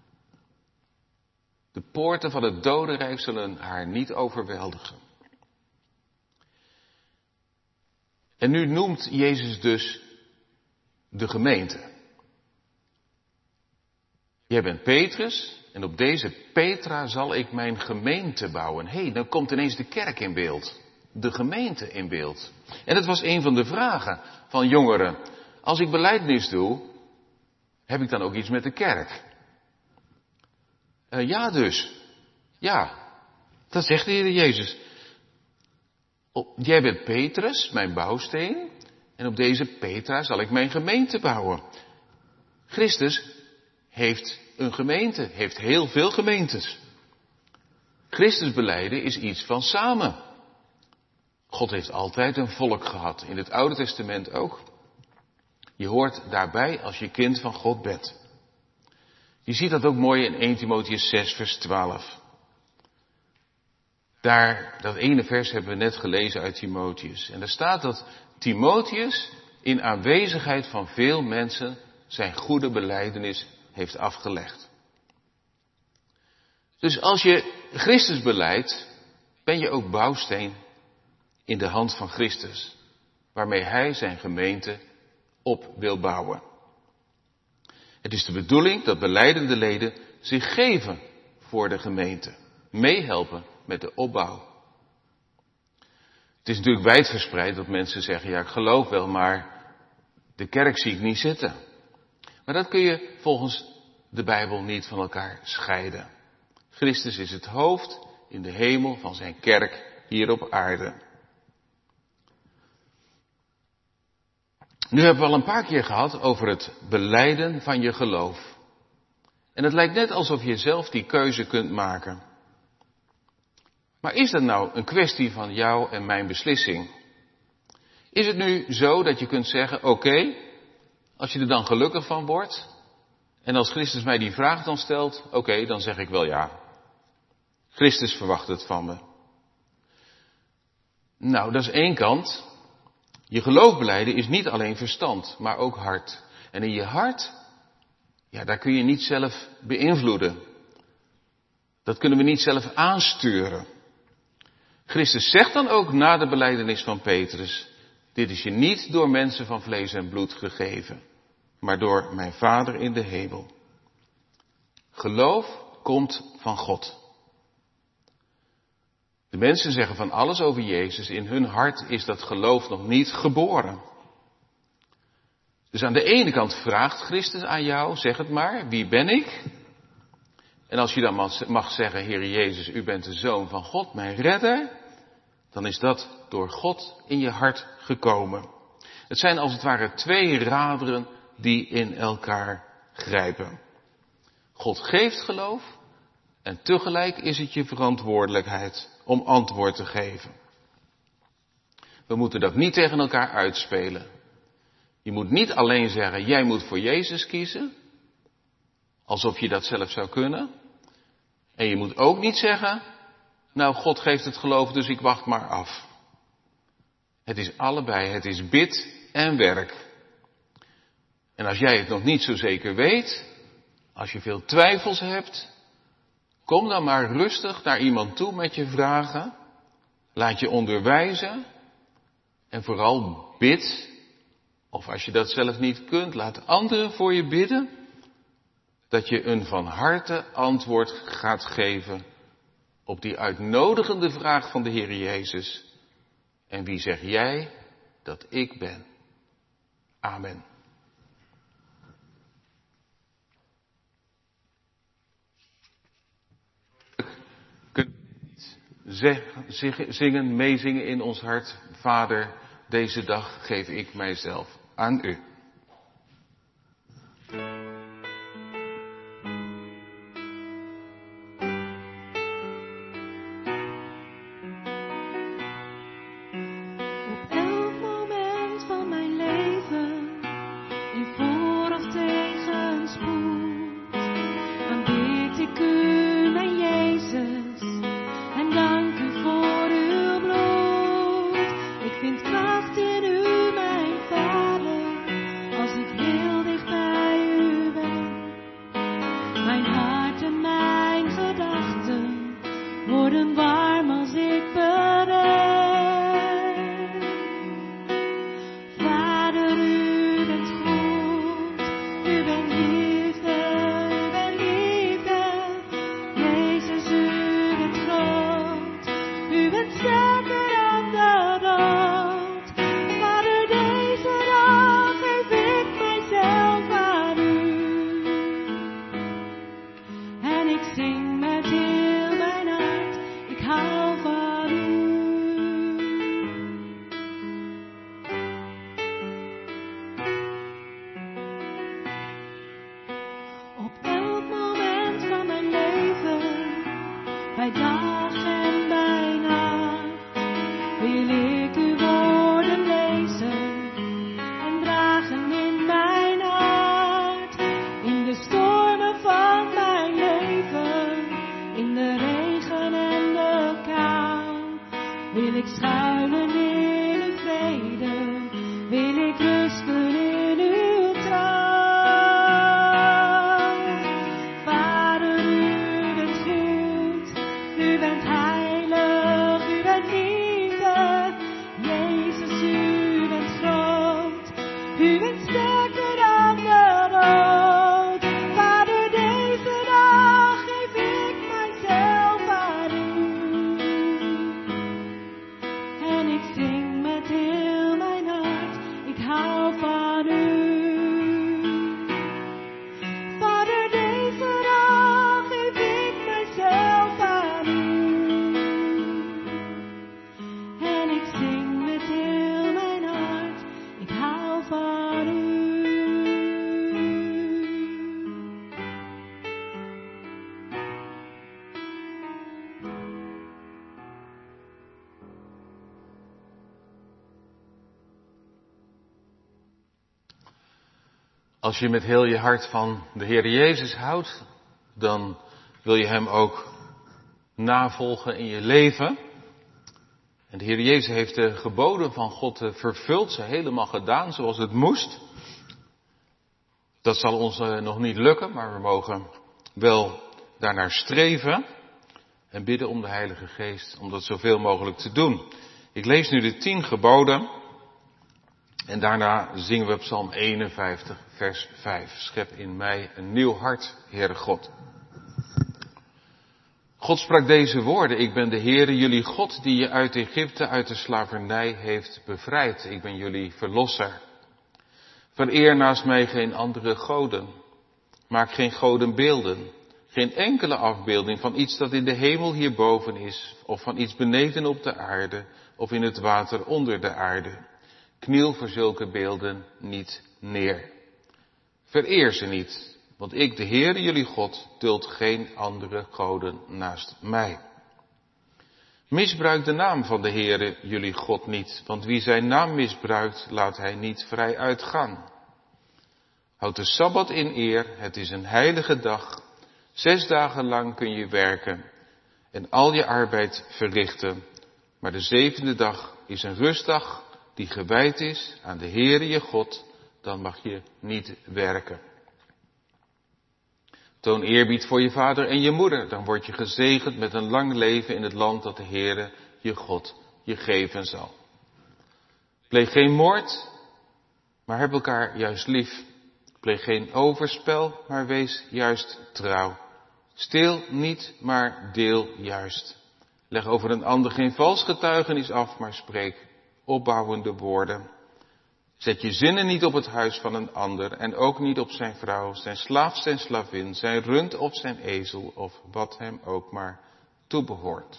S3: De poorten van het dodenrijk zullen haar niet overweldigen. En nu noemt Jezus dus de gemeente. Jij bent Petrus en op deze Petra zal ik mijn gemeente bouwen. Hé, dan komt ineens de kerk in beeld. De gemeente in beeld. En dat was een van de vragen van jongeren. Als ik belijdenis doe, heb ik dan ook iets met de kerk? Ja dus. Ja. Dat zegt de Heer Jezus. Jij bent Petrus, mijn bouwsteen. En op deze Petra zal ik mijn gemeente bouwen. Christus heeft een gemeente. Heeft heel veel gemeentes. Christus belijden is iets van samen. God heeft altijd een volk gehad. In het Oude Testament ook. Je hoort daarbij als je kind van God bent. Je ziet dat ook mooi in 1 Timotheüs 6 vers 12. Daar, dat ene vers hebben we net gelezen uit Timotheüs. En daar staat dat Timotheüs in aanwezigheid van veel mensen zijn goede belijdenis heeft afgelegd. Dus als je Christus belijdt, ben je ook bouwsteen in de hand van Christus, waarmee Hij zijn gemeente op wil bouwen. Het is de bedoeling dat belijdende leden zich geven voor de gemeente, meehelpen met de opbouw. Het is natuurlijk wijdverspreid dat mensen zeggen, ja ik geloof wel, maar de kerk zie ik niet zitten. Maar dat kun je volgens de Bijbel niet van elkaar scheiden. Christus is het hoofd in de hemel van zijn kerk hier op aarde. Nu hebben we al een paar keer gehad over het belijden van je geloof. En het lijkt net alsof je zelf die keuze kunt maken. Maar is dat nou een kwestie van jou en mijn beslissing? Is het nu zo dat je kunt zeggen, oké, als je er dan gelukkig van wordt, en als Christus mij die vraag dan stelt, oké, dan zeg ik wel ja. Christus verwacht het van me. Nou, dat is één kant. Je geloof belijden is niet alleen verstand, maar ook hart. En in je hart, ja, daar kun je niet zelf beïnvloeden. Dat kunnen we niet zelf aansturen. Christus zegt dan ook na de belijdenis van Petrus, dit is je niet door mensen van vlees en bloed gegeven, maar door mijn Vader in de hemel. Geloof komt van God. De mensen zeggen van alles over Jezus, in hun hart is dat geloof nog niet geboren. Dus aan de ene kant vraagt Christus aan jou, zeg het maar, wie ben ik? En als je dan mag zeggen, Heer Jezus, u bent de Zoon van God, mijn redder, dan is dat door God in je hart gekomen. Het zijn als het ware twee raderen die in elkaar grijpen. God geeft geloof en tegelijk is het je verantwoordelijkheid om antwoord te geven. We moeten dat niet tegen elkaar uitspelen. Je moet niet alleen zeggen, jij moet voor Jezus kiezen, alsof je dat zelf zou kunnen. En je moet ook niet zeggen, nou, God geeft het geloof, dus ik wacht maar af. Het is allebei, het is bid en werk. En als jij het nog niet zo zeker weet, als je veel twijfels hebt, kom dan maar rustig naar iemand toe met je vragen. Laat je onderwijzen. En vooral bid, of als je dat zelf niet kunt, laat anderen voor je bidden. Dat je een van harte antwoord gaat geven op die uitnodigende vraag van de Heer Jezus. En wie zeg jij dat ik ben? Amen. Zingen, meezingen in ons hart. Vader, deze dag geef ik mijzelf aan u.
S6: Op elk moment van mijn leven, in voor- of tegenspoed, aanbid ik u, mijn Jezus, en dank u voor uw bloed. Ik vind kracht in u, mijn Vader, als ik heel dicht bij u ben. Mijn hart en mijn gedachten worden warm als ik bedenk. Vader, u bent goed, u bent liefde, u bent liefde. Jezus, u bent groot, u bent sterker dan de dood. Vader, deze dag geef ik mijzelf aan u. En ik zing met heel mijn hart, ik hou van u. Op elk moment van mijn leven, bij dag en bij nacht, wil ik uw woorden lezen en dragen in mijn hart. In de stormen van mijn leven, in de regen en de kou, wil ik schuilen in uw vrede, wil ik rusten in uw trouw. Vader, u bent goed, u bent heilig, u bent liefde. Jezus, u bent groot, u bent sterker dan de dood. Vader, deze dag geef ik mijzelf aan u. En ik zing met heel mijn hart, ik hou van u. Vader, deze dag geef ik mijzelf aan u. En ik zing met heel mijn hart, ik hou van u.
S3: Als je met heel je hart van de Heer Jezus houdt, dan wil je hem ook navolgen in je leven. En de Heer Jezus heeft de geboden van God vervuld, ze helemaal gedaan zoals het moest. Dat zal ons nog niet lukken, maar we mogen wel daarnaar streven en bidden om de Heilige Geest om dat zoveel mogelijk te doen. Ik lees nu de 10 geboden en daarna zingen we Psalm 51, vers 5. Schep in mij een nieuw hart, Heere God. God sprak deze woorden: ik ben de Heere, jullie God, die je uit Egypte, uit de slavernij heeft bevrijd. Ik ben jullie verlosser. Vereer naast mij geen andere goden. Maak geen godenbeelden. Geen enkele afbeelding van iets dat in de hemel hierboven is, of van iets beneden op de aarde, of in het water onder de aarde. Kniel voor zulke beelden niet neer. Vereer ze niet, want ik, de Heere, jullie God, duld geen andere goden naast mij. Misbruik de naam van de Heere, jullie God niet, want wie zijn naam misbruikt, laat hij niet vrij uitgaan. Houd de Sabbat in eer, het is een heilige dag. 6 dagen lang kun je werken en al je arbeid verrichten. Maar de 7e dag is een rustdag die gewijd is aan de Heere je God, dan mag je niet werken. Toon eerbied voor je vader en je moeder, dan word je gezegend met een lang leven in het land dat de Heere je God je geven zal. Pleeg geen moord, maar heb elkaar juist lief. Pleeg geen overspel, maar wees juist trouw. Steel niet, maar deel juist. Leg over een ander geen vals getuigenis af, maar spreek opbouwende woorden. Zet je zinnen niet op het huis van een ander en ook niet op zijn vrouw, zijn slaaf, zijn slavin, zijn rund of zijn ezel of wat hem ook maar toebehoort.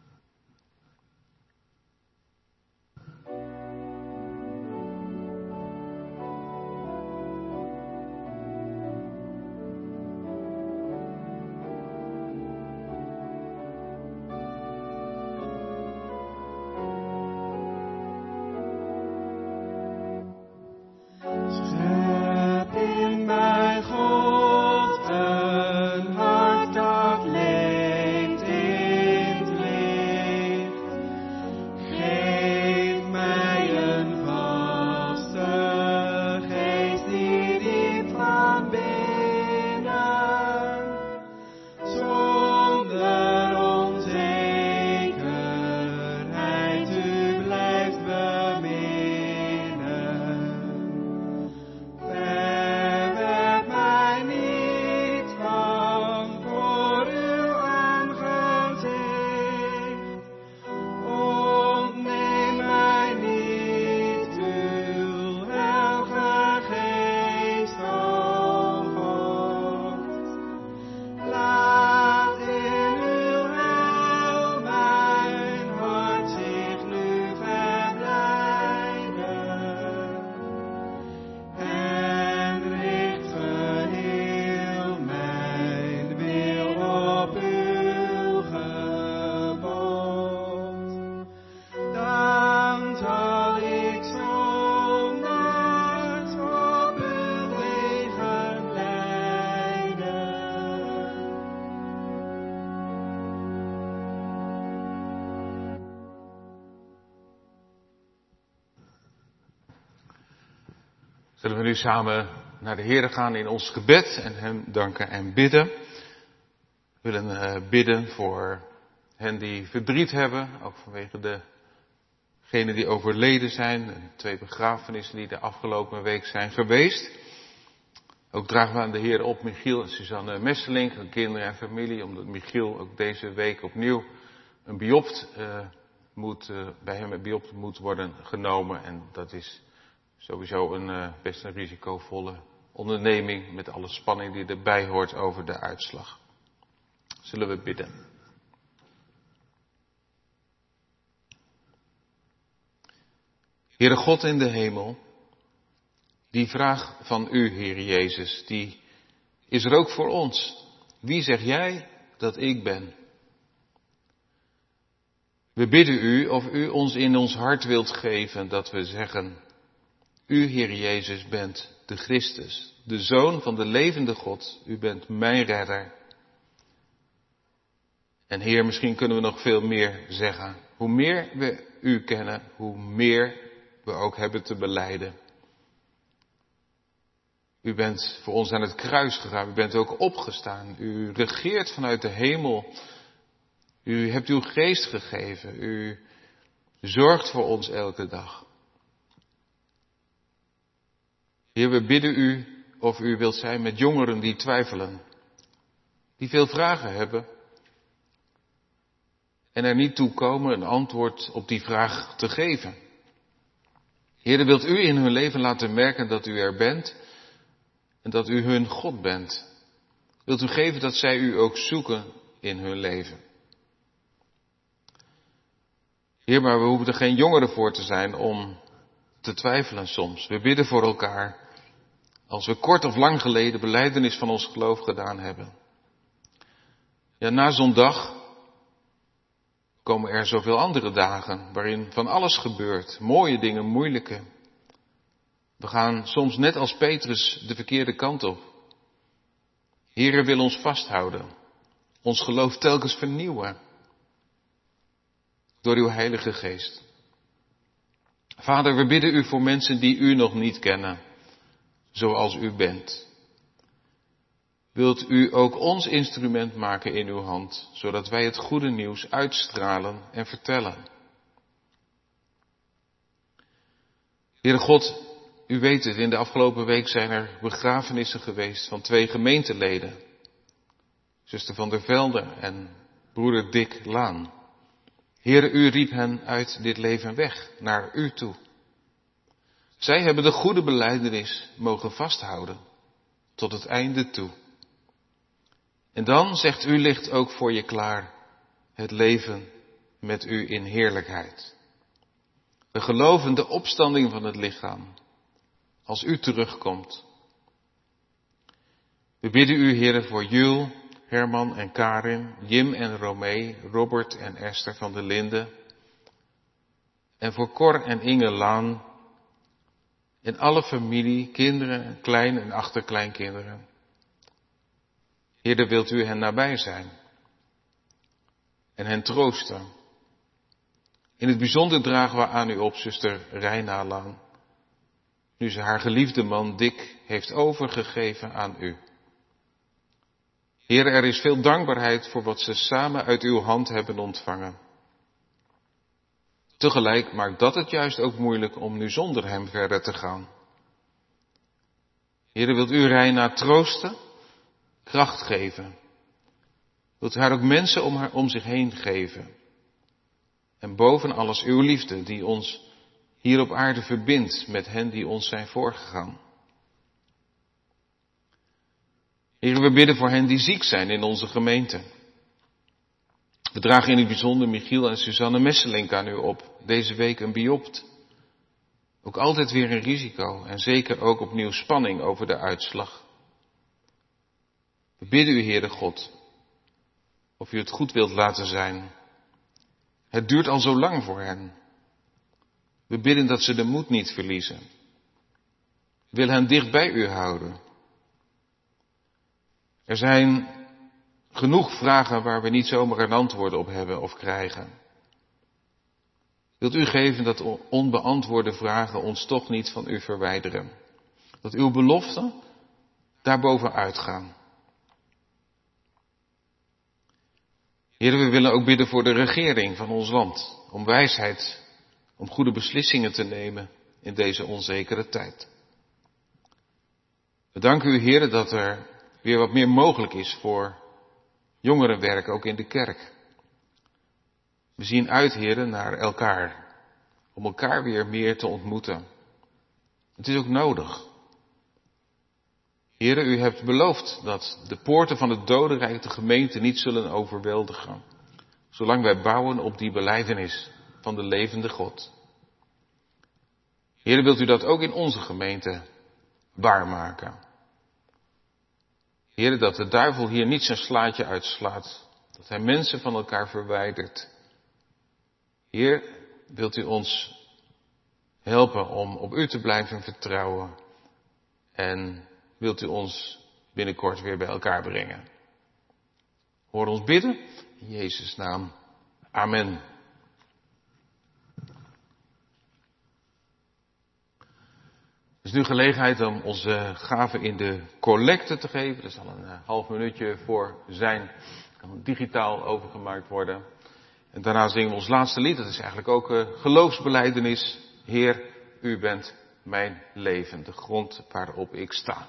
S3: Zullen we nu samen naar de Heere gaan in ons gebed en hem danken en bidden. We willen bidden voor hen die verdriet hebben, ook vanwege degenen die overleden zijn. En 2 begrafenissen die de afgelopen week zijn geweest. Ook dragen we aan de Heer op Michiel en Suzanne Messelink, hun kinderen en familie, omdat Michiel ook deze week opnieuw een bij hem een biopt moet worden genomen. En dat is sowieso best een risicovolle onderneming met alle spanning die erbij hoort over de uitslag. Zullen we bidden. Heere God in de hemel, die vraag van u, Heer Jezus, die is er ook voor ons. Wie zeg jij dat ik ben? We bidden u of u ons in ons hart wilt geven dat we zeggen: u, Heer Jezus, bent de Christus, de Zoon van de levende God. U bent mijn redder. En Heer, misschien kunnen we nog veel meer zeggen. Hoe meer we u kennen, hoe meer we ook hebben te belijden. U bent voor ons aan het kruis gegaan. U bent ook opgestaan. U regeert vanuit de hemel. U hebt uw geest gegeven. U zorgt voor ons elke dag. Heer, we bidden u of u wilt zijn met jongeren die twijfelen. Die veel vragen hebben. En er niet toe komen een antwoord op die vraag te geven. Heer, wilt u in hun leven laten merken dat u er bent. En dat u hun God bent. Wilt u geven dat zij u ook zoeken in hun leven. Heer, maar we hoeven er geen jongeren voor te zijn om te twijfelen soms. We bidden voor elkaar als we kort of lang geleden belijdenis van ons geloof gedaan hebben. Ja, na zo'n dag, komen er zoveel andere dagen waarin van alles gebeurt. Mooie dingen, moeilijke. We gaan soms net als Petrus de verkeerde kant op. Heere wil ons vasthouden. Ons geloof telkens vernieuwen. Door uw Heilige Geest. Vader, we bidden u voor mensen die u nog niet kennen. Zoals u bent. Wilt u ook ons instrument maken in uw hand, zodat wij het goede nieuws uitstralen en vertellen. Heere God, u weet het, in de afgelopen week zijn er begrafenissen geweest van 2 gemeenteleden. Zuster van der Velde en broeder Dick Laan. Heere, u riep hen uit dit leven weg, naar u toe. Zij hebben de goede belijdenis mogen vasthouden, tot het einde toe. En dan, zegt u, ligt ook voor je klaar het leven met u in heerlijkheid. We geloven de opstanding van het lichaam, als u terugkomt. We bidden u, Heere, voor Jules, Herman en Karin, Jim en Romee, Robert en Esther van der Linden. En voor Cor en Inge Laan. En alle familie, kinderen, klein- en achterkleinkinderen. Heere, wilt u hen nabij zijn. En hen troosten. In het bijzonder dragen we aan u op, zuster Reina Laan. Nu ze haar geliefde man Dick heeft overgegeven aan u. Heer, er is veel dankbaarheid voor wat ze samen uit uw hand hebben ontvangen. Tegelijk maakt dat het juist ook moeilijk om nu zonder hem verder te gaan. Heer, wilt u Reina troosten, kracht geven. Wilt u haar ook mensen om zich heen geven. En boven alles uw liefde die ons hier op aarde verbindt met hen die ons zijn voorgegaan. Heer, we bidden voor hen die ziek zijn in onze gemeente. We dragen in het bijzonder Michiel en Suzanne Messelink aan u op. Deze week een biopt. Ook altijd weer een risico en zeker ook opnieuw spanning over de uitslag. We bidden u, Heere God, of u het goed wilt laten zijn. Het duurt al zo lang voor hen. We bidden dat ze de moed niet verliezen. Wil hen dicht bij u houden. Er zijn genoeg vragen waar we niet zomaar een antwoord op hebben of krijgen. Wilt u geven dat onbeantwoorde vragen ons toch niet van u verwijderen? Dat uw beloften daarboven uitgaan. Heer, we willen ook bidden voor de regering van ons land. Om wijsheid, om goede beslissingen te nemen in deze onzekere tijd. We danken u, Heer, dat er weer wat meer mogelijk is voor jongerenwerk, ook in de kerk. We zien uit, Heer, naar elkaar. Om elkaar weer meer te ontmoeten. Het is ook nodig. Heer, u hebt beloofd dat de poorten van het dodenrijk de gemeente niet zullen overweldigen. Zolang wij bouwen op die belijdenis van de levende God. Heer, wilt u dat ook in onze gemeente waarmaken? Heer, dat de duivel hier niet zijn slaatje uitslaat. Dat hij mensen van elkaar verwijdert. Heer, wilt u ons helpen om op u te blijven vertrouwen. En wilt u ons binnenkort weer bij elkaar brengen. Hoor ons bidden. In Jezus' naam. Amen. Het is nu gelegenheid om onze gaven in de collecte te geven. Dat zal een half minuutje voor zijn. Het kan digitaal overgemaakt worden. En daarna zingen we ons laatste lied. Dat is eigenlijk ook geloofsbelijdenis. Heer, u bent mijn leven, de grond waarop ik sta.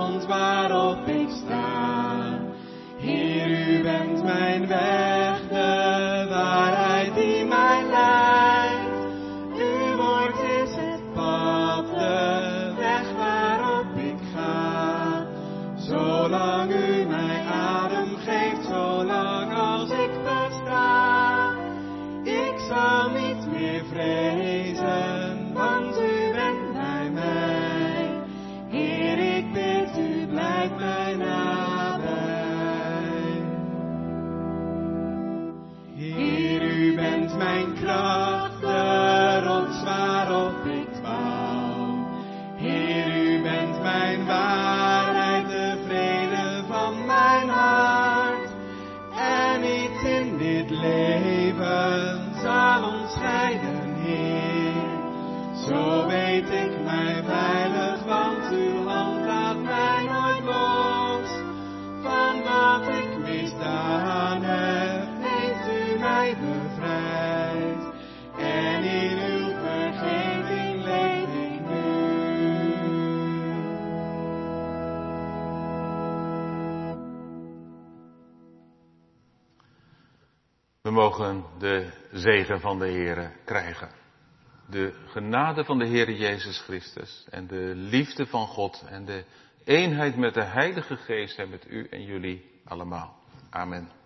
S7: grond waarop ik sta. Heer, u bent mijn weg, de waarheid die mij leidt. Uw woord is het pad, de weg waarop ik ga. Zolang u mij adem geeft, zolang als ik besta. Ik zal niet meer vrezen, want u bent bij mij. Heer, ik bid u, blijf mij nabij. Heer, u bent mijn kracht, de rots waarop ik bouw. Heer, u bent mijn waarheid, de vrede van mijn hart. En niets in dit leven zal ons scheiden, Heer. Zo weet ik mij veilig, want uw hand laat mij nooit los. Van wat ik misdaan heb, heeft u mij bevrijd. En in uw vergeving leef ik nu.
S3: We mogen de zegen van de Heere krijgen. De genade van de Heere Jezus Christus en de liefde van God en de eenheid met de Heilige Geest en met u en jullie allemaal. Amen.